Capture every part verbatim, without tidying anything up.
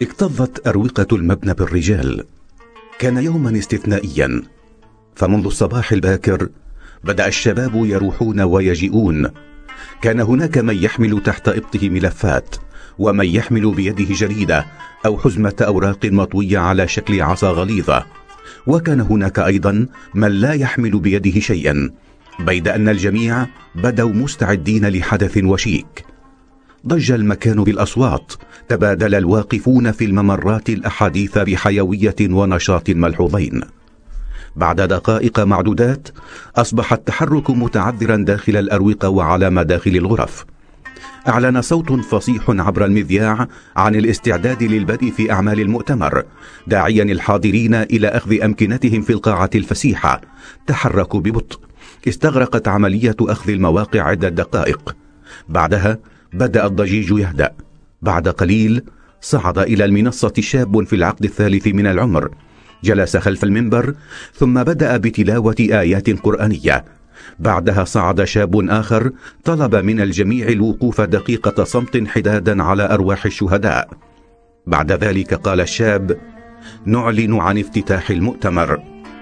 اكتظت أروقة المبنى بالرجال. كان يوما استثنائيا، فمنذ الصباح الباكر بدأ الشباب يروحون ويجيئون. كان هناك من يحمل تحت إبطه ملفات، ومن يحمل بيده جريدة أو حزمة أوراق مطوية على شكل عصا غليظة، وكان هناك أيضا من لا يحمل بيده شيئا، بيد أن الجميع بدوا مستعدين لحدث وشيك. ضج المكان بالأصوات، تبادل الواقفون في الممرات الأحاديث بحيوية ونشاط ملحوظين. بعد دقائق معدودات أصبح التحرك متعذرا داخل الأروقة وعلى مداخل الغرف. أعلن صوت فصيح عبر المذياع عن الاستعداد للبدء في أعمال المؤتمر، داعيا الحاضرين إلى أخذ أمكنتهم في القاعة الفسيحة. تحركوا ببطء. استغرقت عملية أخذ المواقع عدة دقائق. بعدها بدأ الضجيج يهدأ. بعد قليل صعد إلى المنصة شاب في العقد الثالث من العمر، جلس خلف المنبر ثم بدأ بتلاوة آيات قرآنية. بعدها صعد شاب آخر طلب من الجميع الوقوف دقيقة صمت حدادا على أرواح الشهداء. بعد ذلك قال الشاب: نعلن عن افتتاح المؤتمر.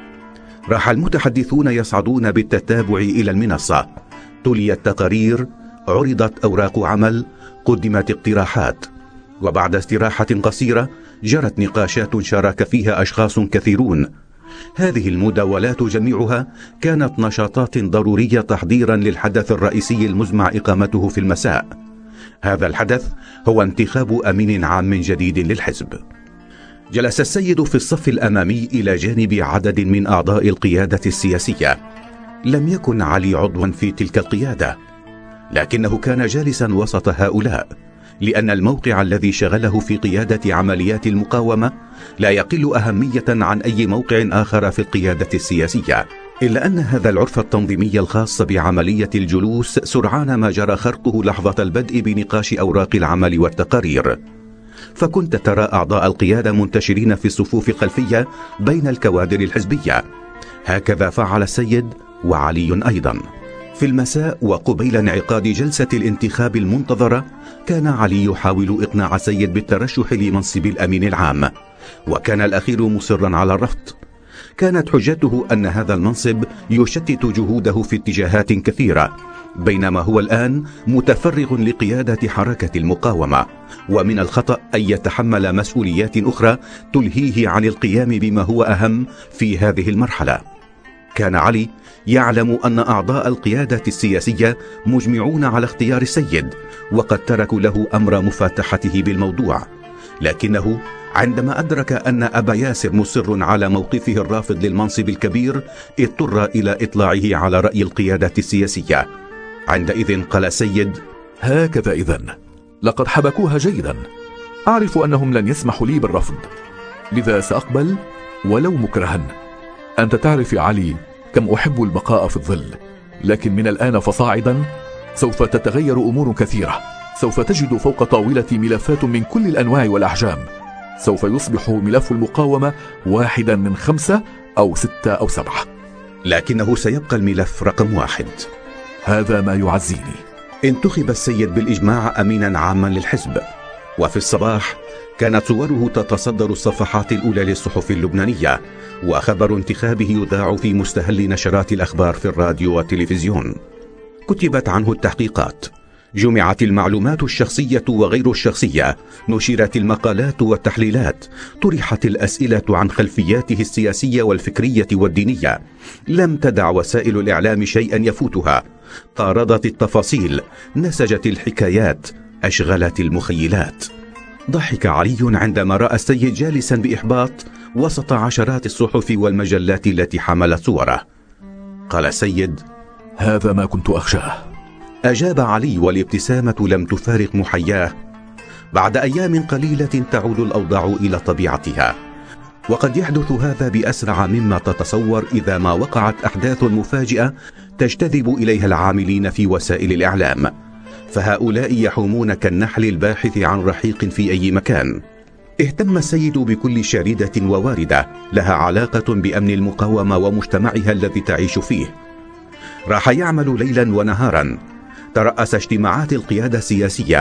راح المتحدثون يصعدون بالتتابع إلى المنصة. تليت تقارير، عرضت أوراق عمل، قدمت اقتراحات، وبعد استراحة قصيرة جرت نقاشات شارك فيها أشخاص كثيرون. هذه المداولات جميعها كانت نشاطات ضرورية تحضيرا للحدث الرئيسي المزمع إقامته في المساء. هذا الحدث هو انتخاب أمين عام جديد للحزب. جلس السيد في الصف الأمامي إلى جانب عدد من أعضاء القيادة السياسية. لم يكن علي عضوا في تلك القيادة، لكنه كان جالسا وسط هؤلاء، لأن الموقع الذي شغله في قيادة عمليات المقاومة لا يقل أهمية عن أي موقع آخر في القيادة السياسية. إلا أن هذا العرف التنظيمي الخاص بعملية الجلوس سرعان ما جرى خرقه لحظة البدء بنقاش أوراق العمل والتقارير. فكنت ترى أعضاء القيادة منتشرين في الصفوف الخلفية بين الكوادر الحزبية. هكذا فعل السيد وعلي أيضا. في المساء وقبيل انعقاد جلسة الانتخاب المنتظرة، كان علي يحاول إقناع السيد بالترشح لمنصب الأمين العام، وكان الأخير مصرا على الرفض. كانت حجته أن هذا المنصب يشتت جهوده في اتجاهات كثيرة، بينما هو الآن متفرغ لقيادة حركة المقاومة، ومن الخطأ أن يتحمل مسؤوليات أخرى تلهيه عن القيام بما هو أهم في هذه المرحلة. كان علي يعلم أن أعضاء القيادة السياسية مجمعون على اختيار السيد، وقد تركوا له أمر مفاتحته بالموضوع، لكنه عندما أدرك أن أبا ياسر مصر على موقفه الرافض للمنصب الكبير اضطر إلى إطلاعه على رأي القيادة السياسية. عندئذ قال السيد: هكذا إذن، لقد حبكوها جيدا. أعرف أنهم لن يسمحوا لي بالرفض، لذا سأقبل ولو مكرها. أنت تعرف يا علي كم أحب البقاء في الظل، لكن من الآن فصاعدا سوف تتغير أمور كثيرة. سوف تجد فوق طاولتي ملفات من كل الأنواع والأحجام. سوف يصبح ملف المقاومة واحدا من خمسة أو ستة أو سبعة، لكنه سيبقى الملف رقم واحد. هذا ما يعزيني. انتخب السيد بالإجماع أمينا عاما للحزب، وفي الصباح كانت صوره تتصدر الصفحات الأولى للصحف اللبنانية، وخبر انتخابه يذاع في مستهل نشرات الأخبار في الراديو والتلفزيون. كتبت عنه التحقيقات، جمعت المعلومات الشخصية وغير الشخصية، نشرت المقالات والتحليلات، طرحت الأسئلة عن خلفياته السياسية والفكرية والدينية. لم تدع وسائل الإعلام شيئا يفوتها، طاردت التفاصيل، نسجت الحكايات، أشغلت المخيلات. ضحك علي عندما رأى السيد جالسا بإحباط وسط عشرات الصحف والمجلات التي حملت صوره. قال السيد: هذا ما كنت أخشاه. أجاب علي والابتسامة لم تفارق محياه. بعد أيام قليلة تعود الأوضاع إلى طبيعتها، وقد يحدث هذا بأسرع مما تتصور إذا ما وقعت أحداث مفاجئة تجتذب إليها العاملين في وسائل الإعلام، فهؤلاء يحومون كالنحل الباحث عن رحيق في أي مكان. اهتم السيد بكل شاردة وواردة لها علاقة بأمن المقاومة ومجتمعها الذي تعيش فيه. راح يعمل ليلا ونهارا، ترأس اجتماعات القيادة السياسية،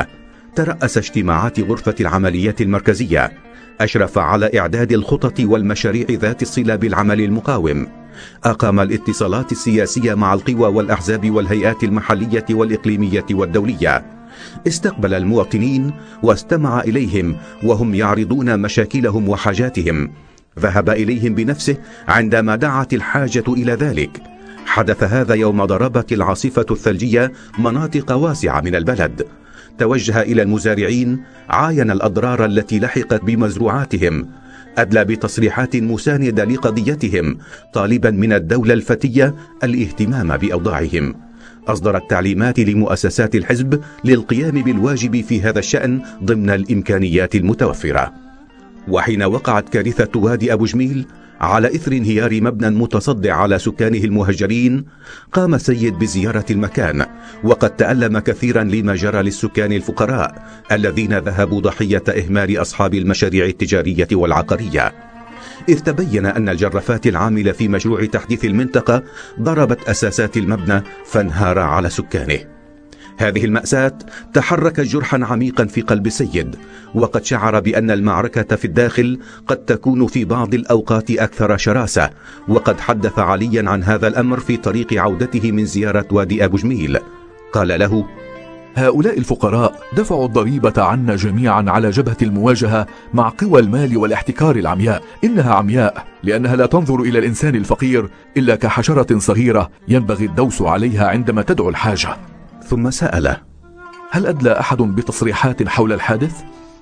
ترأس اجتماعات غرفة العمليات المركزية، أشرف على إعداد الخطط والمشاريع ذات الصلة بالعمل المقاوم، أقام الاتصالات السياسية مع القوى والأحزاب والهيئات المحلية والإقليمية والدولية، استقبل المواطنين واستمع إليهم وهم يعرضون مشاكلهم وحاجاتهم، ذهب إليهم بنفسه عندما دعت الحاجة إلى ذلك. حدث هذا يوم ضربت العاصفة الثلجية مناطق واسعة من البلد. توجه إلى المزارعين، عاين الأضرار التي لحقت بمزروعاتهم، أدلى بتصريحات مساندة لقضيتهم، طالبا من الدولة الفتية الاهتمام بأوضاعهم. أصدر التعليمات لمؤسسات الحزب للقيام بالواجب في هذا الشأن ضمن الإمكانيات المتوفرة. وحين وقعت كارثة وادي أبو جميل على إثر انهيار مبنى متصدع على سكانه المهجرين، قام سيد بزيارة المكان، وقد تألم كثيرا لما جرى للسكان الفقراء الذين ذهبوا ضحية إهمال أصحاب المشاريع التجارية والعقارية، إذ تبين أن الجرافات العاملة في مشروع تحديث المنطقة ضربت أساسات المبنى فانهار على سكانه. هذه المأساة تحركت جرحا عميقا في قلب السيد، وقد شعر بأن المعركة في الداخل قد تكون في بعض الأوقات أكثر شراسة، وقد حدث عليا عن هذا الأمر في طريق عودته من زيارة وادي أبو جميل. قال له: هؤلاء الفقراء دفعوا الضريبة عنا جميعا على جبهة المواجهة مع قوى المال والاحتكار العمياء. إنها عمياء لأنها لا تنظر إلى الإنسان الفقير إلا كحشرة صغيرة ينبغي الدوس عليها عندما تدعو الحاجة. ثم سأله: هل أدلى أحد بتصريحات حول الحادث؟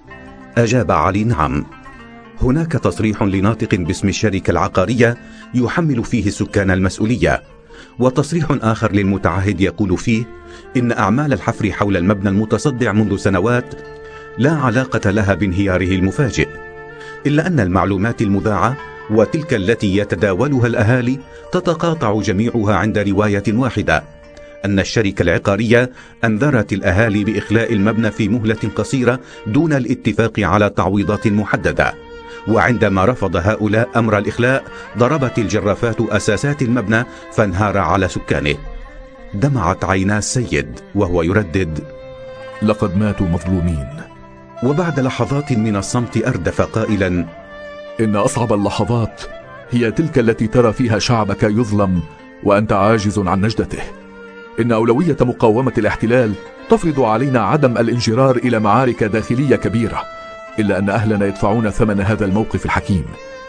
أجاب علي: نعم، هناك تصريح لناطق باسم الشركة العقارية يحمل فيه السكان المسؤولية، وتصريح آخر للمتعهد يقول فيه إن أعمال الحفر حول المبنى المتصدع منذ سنوات لا علاقة لها بانهياره المفاجئ، إلا أن المعلومات المذاعة وتلك التي يتداولها الأهالي تتقاطع جميعها عند رواية واحدة، أن الشركة العقارية أنذرت الأهالي بإخلاء المبنى في مهلة قصيرة دون الاتفاق على تعويضات محددة، وعندما رفض هؤلاء أمر الإخلاء ضربت الجرافات أساسات المبنى فانهار على سكانه. دمعت عينا السيد وهو يردد: لقد ماتوا مظلومين. وبعد لحظات من الصمت أردف قائلا: إن أصعب اللحظات هي تلك التي ترى فيها شعبك يظلم وأنت عاجز عن نجدته. إن أولوية مقاومة الاحتلال تفرض علينا عدم الانجرار إلى معارك داخلية كبيرة، إلا أن أهلنا يدفعون ثمن هذا الموقف الحكيم.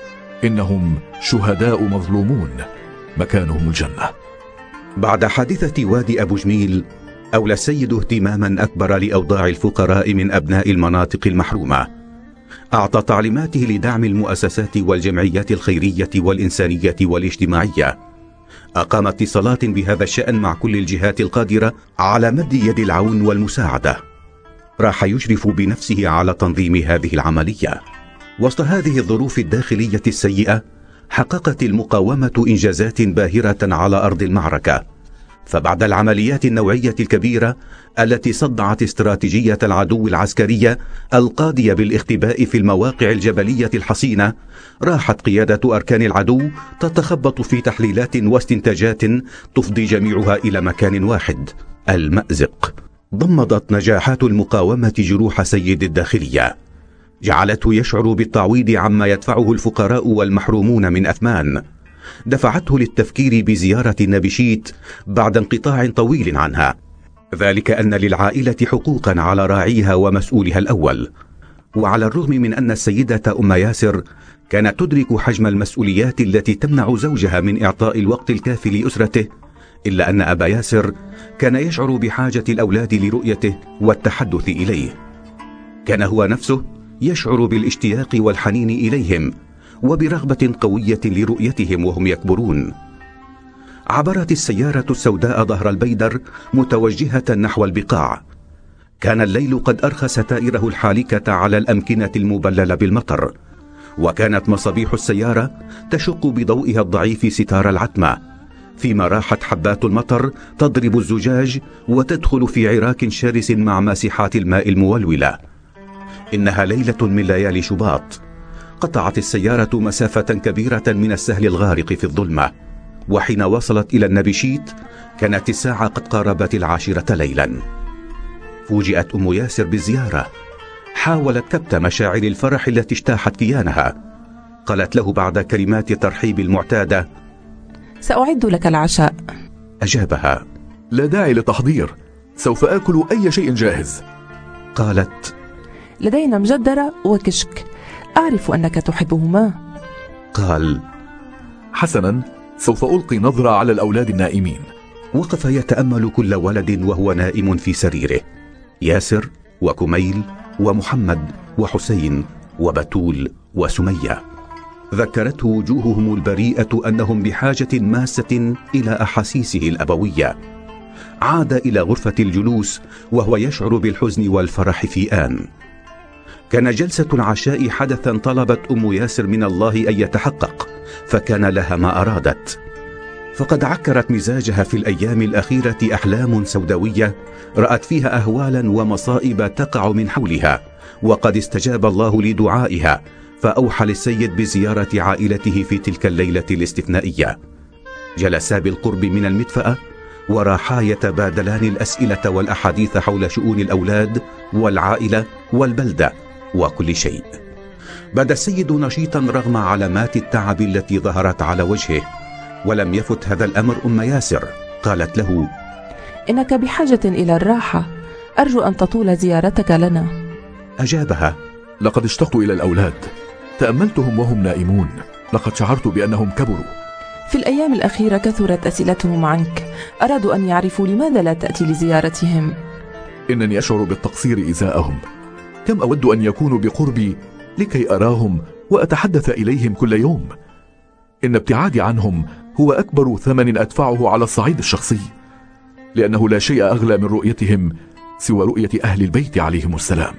إنهم شهداء مظلومون، مكانهم الجنة. بعد حادثة وادي أبو جميل أولى السيد اهتماما أكبر لأوضاع الفقراء من أبناء المناطق المحرومة. أعطى تعليماته لدعم المؤسسات والجمعيات الخيرية والإنسانية والاجتماعية. أقام اتصالات بهذا الشأن مع كل الجهات القادرة على مد يد العون والمساعدة. راح يشرف بنفسه على تنظيم هذه العملية. وسط هذه الظروف الداخلية السيئة حققت المقاومة إنجازات باهرة على أرض المعركة، فبعد العمليات النوعية الكبيرة التي صدعت استراتيجية العدو العسكرية القاضية بالاختباء في المواقع الجبلية الحصينة، راحت قيادة أركان العدو تتخبط في تحليلات واستنتاجات تفضي جميعها إلى مكان واحد: المأزق. ضمدت نجاحات المقاومة جروح سيد الداخلية، جعلته يشعر بالتعويض عما يدفعه الفقراء والمحرومون من أثمان، دفعته للتفكير بزيارة نبيشيت بعد انقطاع طويل عنها، ذلك أن للعائلة حقوقا على راعيها ومسؤولها الأول. وعلى الرغم من أن السيدة أم ياسر كانت تدرك حجم المسؤوليات التي تمنع زوجها من إعطاء الوقت الكافي لأسرته، إلا أن أبا ياسر كان يشعر بحاجة الأولاد لرؤيته والتحدث إليه. كان هو نفسه يشعر بالاشتياق والحنين إليهم وبرغبة قوية لرؤيتهم وهم يكبرون. عبرت السيارة السوداء ظهر البيدر متوجهة نحو البقاع. كان الليل قد أرخى ستائره الحالكة على الأمكنة المبللة بالمطر، وكانت مصابيح السيارة تشق بضوئها الضعيف ستار العتمة، فيما راحت حبات المطر تضرب الزجاج وتدخل في عراك شرس مع ماسحات الماء المولولة. إنها ليلة من ليالي شباط. قطعت السيارة مسافة كبيرة من السهل الغارق في الظلمة، وحين وصلت إلى النبيشيت كانت الساعة قد قاربت العاشرة ليلا. فوجئت أم ياسر بالزيارة. حاولت كبت مشاعر الفرح التي اجتاحت كيانها. قالت له بعد كلمات الترحيب المعتادة: سأعد لك العشاء. أجابها: لا داعي للتحضير، سوف آكل أي شيء جاهز. قالت: لدينا مجدرة وكشك، أعرف أنك تحبهما. قال: حسنا، سوف ألقي نظرة على الأولاد النائمين. وقف يتأمل كل ولد وهو نائم في سريره: ياسر وكميل ومحمد وحسين وبتول وسمية. ذكرته وجوههم البريئة أنهم بحاجة ماسة إلى أحاسيسه الأبوية. عاد إلى غرفة الجلوس وهو يشعر بالحزن والفرح في آن. كان جلسة العشاء حدثا طلبت أم ياسر من الله أن يتحقق، فكان لها ما أرادت. فقد عكرت مزاجها في الأيام الأخيرة أحلام سوداوية رأت فيها أهوالا ومصائب تقع من حولها، وقد استجاب الله لدعائها فأوحى للسيد بزيارة عائلته في تلك الليلة الاستثنائية. جلسا بالقرب من المدفأة وراحا يتبادلان الأسئلة والأحاديث حول شؤون الأولاد والعائلة والبلدة وكل شيء. بدا السيد نشيطا رغم علامات التعب التي ظهرت على وجهه، ولم يفت هذا الأمر أم ياسر. قالت له: إنك بحاجة إلى الراحة، أرجو أن تطول زيارتك لنا. أجابها: لقد اشتقت إلى الأولاد، تأملتهم وهم نائمون، لقد شعرت بأنهم كبروا. في الأيام الأخيرة كثرت أسئلتهم عنك، أرادوا أن يعرفوا لماذا لا تأتي لزيارتهم. إنني أشعر بالتقصير إزاءهم، كم أود أن يكونوا بقربي لكي أراهم وأتحدث إليهم كل يوم. إن ابتعادي عنهم هو أكبر ثمن أدفعه على الصعيد الشخصي، لأنه لا شيء أغلى من رؤيتهم سوى رؤية أهل البيت عليهم السلام.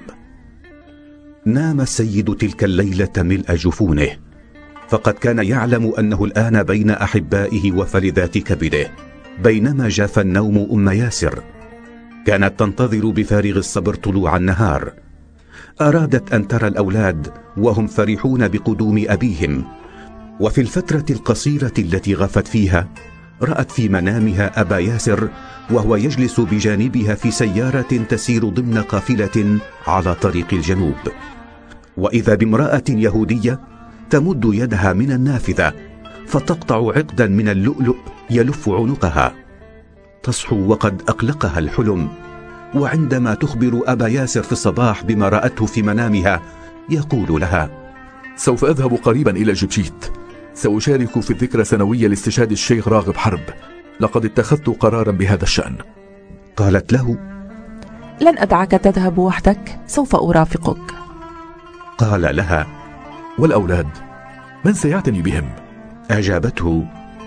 نام السيد تلك الليلة ملء جفونه، فقد كان يعلم أنه الآن بين أحبائه وفلذات كبده، بينما جاف النوم أم ياسر. كانت تنتظر بفارغ الصبر طلوع النهار. أرادت أن ترى الأولاد وهم فرحون بقدوم أبيهم، وفي الفترة القصيرة التي غفت فيها رأت في منامها أبا ياسر وهو يجلس بجانبها في سيارة تسير ضمن قافلة على طريق الجنوب، وإذا بامرأة يهودية تمد يدها من النافذة فتقطع عقدا من اللؤلؤ يلف عنقها. تصحو وقد أقلقها الحلم، وعندما تخبر أبا ياسر في الصباح بما رأته في منامها يقول لها: سوف أذهب قريبا إلى جبشيت، سأشارك في الذكرى سنوية لاستشهاد الشيخ راغب حرب، لقد اتخذت قرارا بهذا الشأن. قالت له: لن أدعك تذهب وحدك، سوف أرافقك. قال لها: والأولاد من سيعتني بهم؟ أجابته: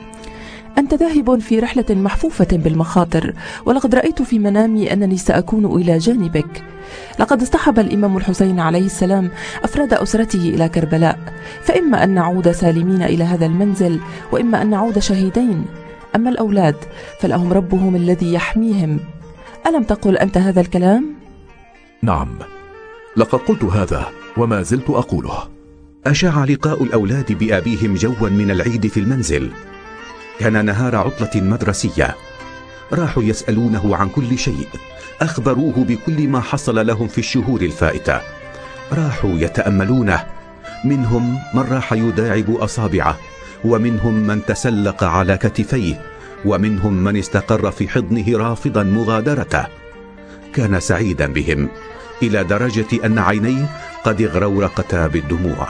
أنت ذاهب في رحلة محفوفة بالمخاطر، ولقد رأيت في منامي أنني سأكون إلى جانبك. لقد اصطحب الإمام الحسين عليه السلام أفراد أسرته إلى كربلاء، فإما أن نعود سالمين إلى هذا المنزل، وإما أن نعود شهيدين. أما الأولاد فلهم ربهم الذي يحميهم. ألم تقل أنت هذا الكلام؟ نعم، لقد قلت هذا وما زلت أقوله. أشاع لقاء الأولاد بأبيهم جوا من العيد في المنزل. كان نهار عطلة مدرسية. راحوا يسألونه عن كل شيء، أخبروه بكل ما حصل لهم في الشهور الفائتة. راحوا يتأملونه، منهم من راح يداعب أصابعه، ومنهم من تسلق على كتفيه، ومنهم من استقر في حضنه رافضا مغادرته. كان سعيدا بهم إلى درجة أن عينيه قد اغرورقتا بالدموع.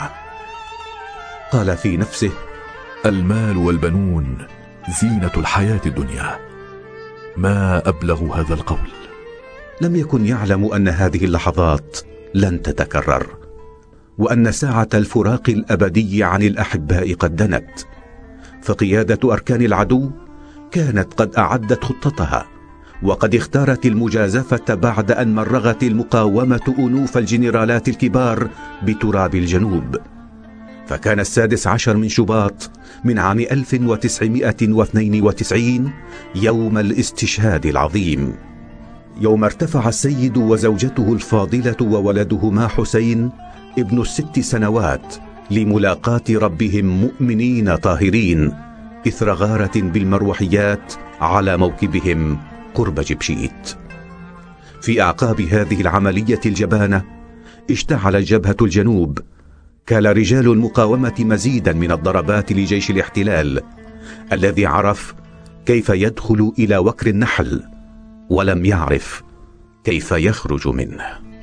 قال في نفسه: المال والبنون زينة الحياة الدنيا. ما أبلغ هذا القول. لم يكن يعلم أن هذه اللحظات لن تتكرر، وأن ساعة الفراق الأبدي عن الأحباء قد دنت. فقيادة أركان العدو كانت قد أعدت خطتها، وقد اختارت المجازفة بعد أن مرغت المقاومة أنوف الجنرالات الكبار بتراب الجنوب. فكان السادس عشر من شباط من عام ألف وتسعمائة واثنين وتسعين يوم الاستشهاد العظيم، يوم ارتفع السيد وزوجته الفاضلة وولدهما حسين ابن الست سنوات لملاقاة ربهم مؤمنين طاهرين إثر غارة بالمروحيات على موكبهم قرب جبشيت. في أعقاب هذه العملية الجبانة اشتعلت جبهة الجنوب. كال رجال المقاومة مزيدا من الضربات لجيش الاحتلال الذي عرف كيف يدخل إلى وكر النحل ولم يعرف كيف يخرج منه.